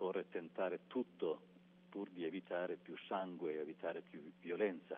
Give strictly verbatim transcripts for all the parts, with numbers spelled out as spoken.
occorre tentare tutto pur di evitare più sangue e evitare più violenza.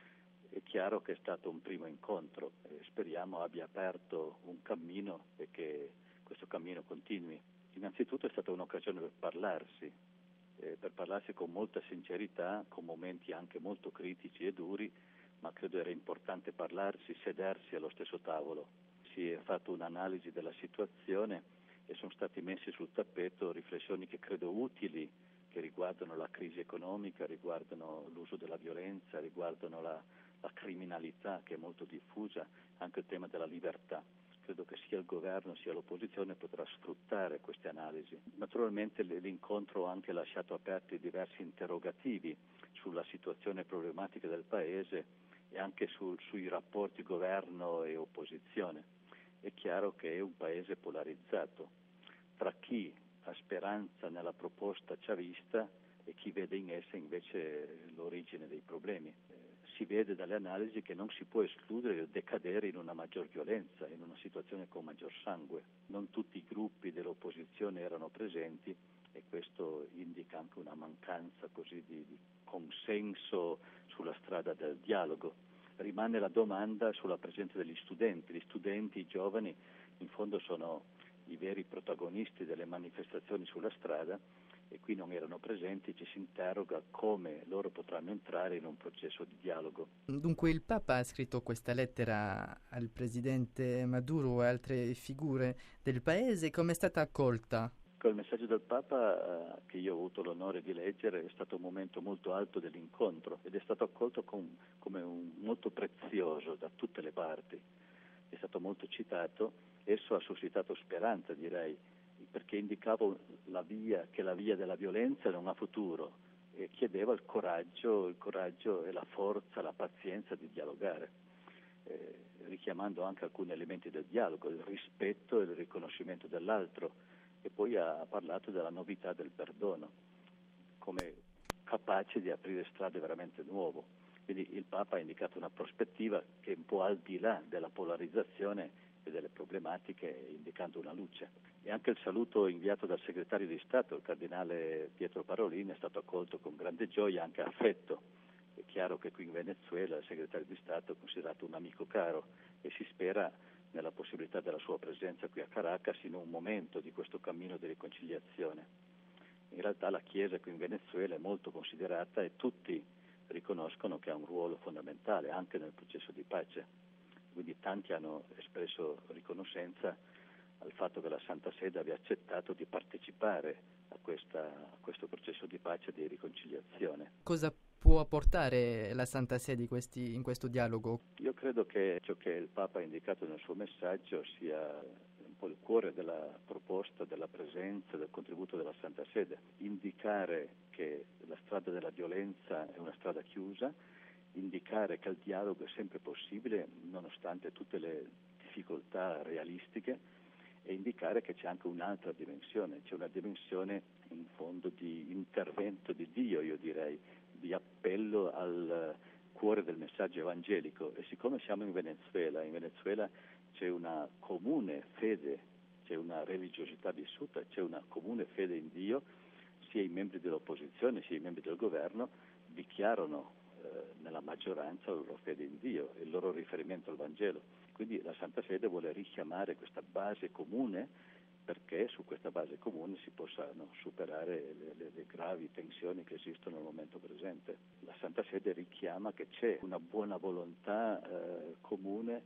È chiaro che è stato un primo incontro e speriamo abbia aperto un cammino e che questo cammino continui. Innanzitutto è stata un'occasione per parlarsi, eh, per parlarsi con molta sincerità, con momenti anche molto critici e duri, ma credo era importante parlarsi, sedersi allo stesso tavolo. Si è fatto un'analisi della situazione e sono stati messi sul tappeto riflessioni che credo utili, che riguardano la crisi economica, riguardano l'uso della violenza, riguardano la, la criminalità che è molto diffusa, anche il tema della libertà. Credo che sia il governo sia l'opposizione potrà sfruttare queste analisi. Naturalmente l'incontro ha anche lasciato aperti diversi interrogativi sulla situazione problematica del Paese e anche sul, sui rapporti governo e opposizione. È chiaro che è un Paese polarizzato tra chi ha speranza nella proposta chavista e chi vede in essa invece l'origine dei problemi. Si vede dalle analisi che non si può escludere o decadere in una maggior violenza, in una situazione con maggior sangue. Non tutti i gruppi dell'opposizione erano presenti e questo indica anche una mancanza così di, di consenso sulla strada del dialogo. Rimane la domanda sulla presenza degli studenti. Gli studenti, i giovani, in fondo sono i veri protagonisti delle manifestazioni sulla strada e qui non erano presenti, ci si interroga come loro potranno entrare in un processo di dialogo. Dunque il Papa ha scritto questa lettera al presidente Maduro e altre figure del paese, come è stata accolta? Il messaggio del Papa, eh, che io ho avuto l'onore di leggere, è stato un momento molto alto dell'incontro ed è stato accolto com, come un, molto prezioso da tutte le parti. È stato molto citato, esso ha suscitato speranza, direi, perché indicava la via, che la via della violenza non ha futuro e chiedeva il coraggio, il coraggio e la forza, la pazienza di dialogare, eh, richiamando anche alcuni elementi del dialogo, il rispetto e il riconoscimento dell'altro, e poi ha parlato della novità del perdono come capace di aprire strade veramente nuove. Quindi il Papa ha indicato una prospettiva che è un po' al di là della polarizzazione e delle problematiche, indicando una luce. E anche il saluto inviato dal segretario di Stato, il cardinale Pietro Parolin, è stato accolto con grande gioia e anche affetto. È chiaro che qui in Venezuela il segretario di Stato è considerato un amico caro e si spera nella possibilità della sua presenza qui a Caracas in un momento di questo cammino di riconciliazione. In realtà la Chiesa qui in Venezuela è molto considerata e tutti riconoscono che ha un ruolo fondamentale anche nel processo di pace. Quindi tanti hanno espresso riconoscenza al fatto che la Santa Sede abbia accettato di partecipare a, questa, a questo processo di pace e di riconciliazione. Cosa può apportare la Santa Sede in, questi, in questo dialogo? Io credo che ciò che il Papa ha indicato nel suo messaggio sia un po' il cuore della proposta, della presenza, del contributo della Santa Sede. Indicare che la strada della violenza è una strada chiusa, indicare che il dialogo è sempre possibile nonostante tutte le difficoltà realistiche e indicare che c'è anche un'altra dimensione, c'è una dimensione in fondo di intervento di Dio, io direi, di appello al cuore del messaggio evangelico. E siccome siamo in Venezuela, in Venezuela c'è una comune fede, c'è una religiosità vissuta, c'è una comune fede in Dio, sia i membri dell'opposizione sia i membri del governo dichiarano eh, nella maggioranza la loro fede in Dio e il loro riferimento al Vangelo. Quindi la Santa Sede vuole richiamare questa base comune perché su questa base comune si possano superare le, le, le gravi tensioni che esistono al momento presente. La Santa Sede richiama che c'è una buona volontà eh, comune,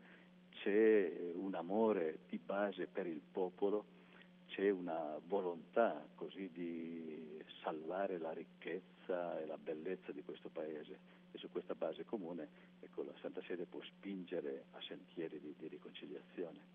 c'è un amore di base per il popolo, c'è una volontà così di salvare la ricchezza e la bellezza di questo Paese e su questa base comune ecco, la Santa Sede può spingere a sentieri di, di riconciliazione.